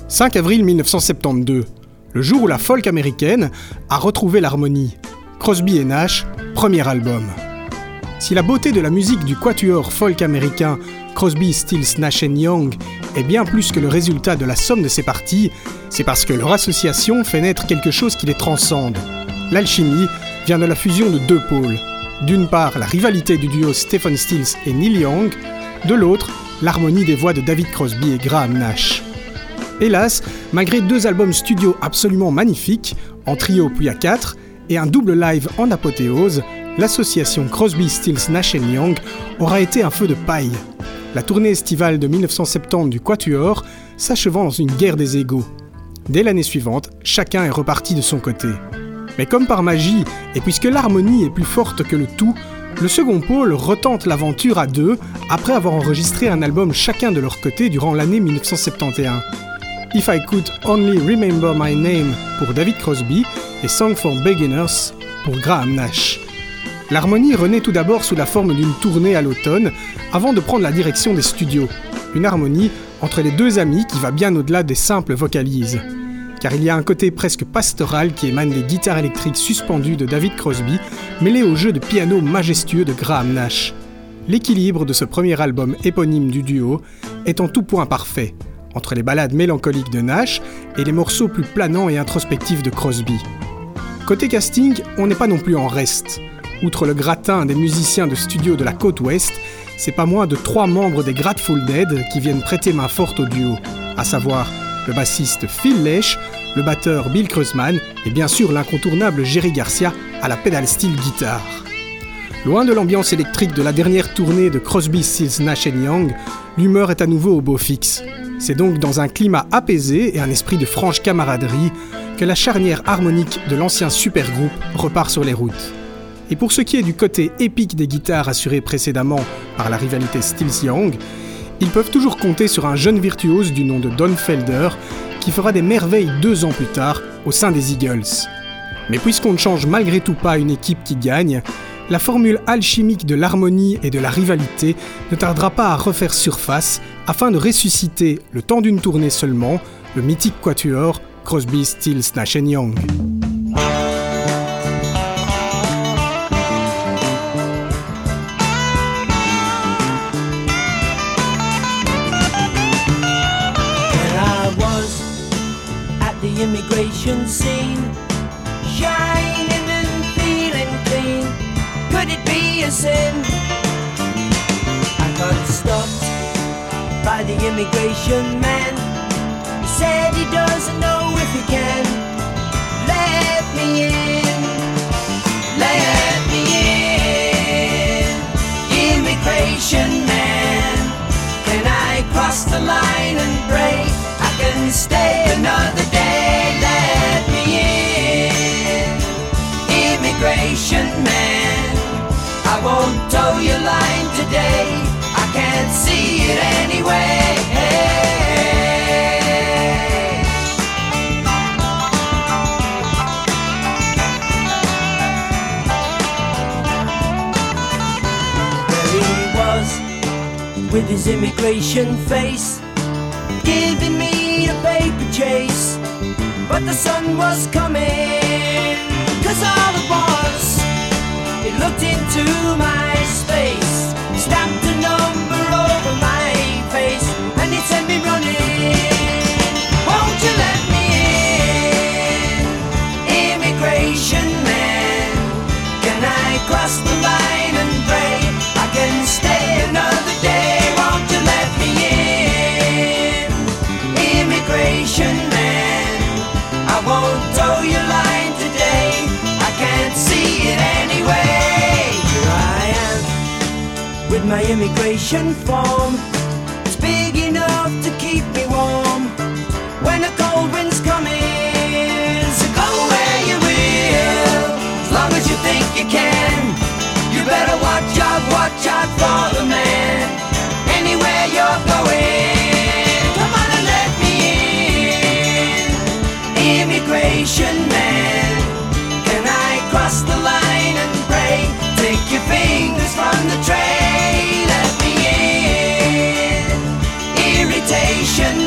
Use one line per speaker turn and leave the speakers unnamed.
5 avril 1972, le jour où la folk américaine a retrouvé l'harmonie. Crosby et Nash, premier album. Si la beauté de la musique du quatuor folk américain Crosby, Stills, Nash & Young est bien plus que le résultat de la somme de ses parties, c'est parce que leur association fait naître quelque chose qui les transcende. L'alchimie vient de la fusion de deux pôles. D'une part, la rivalité du duo Stephen Stills et Neil Young, de l'autre, l'harmonie des voix de David Crosby et Graham Nash. Hélas, malgré 2 albums studio absolument magnifiques, en trio puis à 4, et un double live en apothéose, l'association Crosby, Stills, Nash & Young aura été un feu de paille. La tournée estivale de 1970 du Quatuor s'achevant dans une guerre des égos. Dès l'année suivante, chacun est reparti de son côté. Mais comme par magie, et puisque l'harmonie est plus forte que le tout, le second pôle retente l'aventure à 2 après avoir enregistré un album chacun de leur côté durant l'année 1971. If I Could Only Remember My Name pour David Crosby et Song for Beginners pour Graham Nash. L'harmonie renaît tout d'abord sous la forme d'une tournée à l'automne avant de prendre la direction des studios. Une harmonie entre les 2 amis qui va bien au-delà des simples vocalises. Car il y a un côté presque pastoral qui émane des guitares électriques suspendues de David Crosby mêlées au jeu de piano majestueux de Graham Nash. L'équilibre de ce premier album éponyme du duo est en tout point parfait, entre les ballades mélancoliques de Nash et les morceaux plus planants et introspectifs de Crosby. Côté casting, on n'est pas non plus en reste. Outre le gratin des musiciens de studio de la côte ouest, c'est pas moins de 3 membres des Grateful Dead qui viennent prêter main forte au duo, à savoir le bassiste Phil Lesh, le batteur Bill Kreutzmann et bien sûr l'incontournable Jerry Garcia à la pedal steel guitare. Loin de l'ambiance électrique de la dernière tournée de Crosby, Stills, Nash & Young, l'humeur est à nouveau au beau fixe. C'est donc dans un climat apaisé et un esprit de franche camaraderie que la charnière harmonique de l'ancien supergroupe repart sur les routes. Et pour ce qui est du côté épique des guitares assurées précédemment par la rivalité Stills-Young, ils peuvent toujours compter sur un jeune virtuose du nom de Don Felder qui fera des merveilles 2 ans plus tard au sein des Eagles. Mais puisqu'on ne change malgré tout pas une équipe qui gagne, la formule alchimique de l'harmonie et de la rivalité ne tardera pas à refaire surface afin de ressusciter, le temps d'une tournée seulement, le mythique quatuor Crosby, Stills, Nash & Young.
Immigration scene, shining and feeling clean. Could it be a sin? I got stopped by the immigration man. He said he doesn't know if he can let me in, let me in. Immigration man, can I cross the line and break? I can stay another day. Let me in, immigration man. I won't toe your line today. I can't see it anyway. There he was with his immigration face, giving me a paper chase. But the sun was coming, 'cause all at once it looked into my space, stamped a number over my face, and it sent me running. Won't you let me in, immigration man? Can I cross the line and pray? I can stay another day. Won't you let me in, immigration man? I won't toe your line today. I can't see it anyway. Here I am with my immigration form. It's big enough to keep me warm when a cold wind's coming. So go where you will, as long as you think you can. You better watch out for the man. Anywhere you're going, come on and let me in, immigration man. Can I cross the line and pray? Take your fingers from the tray. Let me in, irritation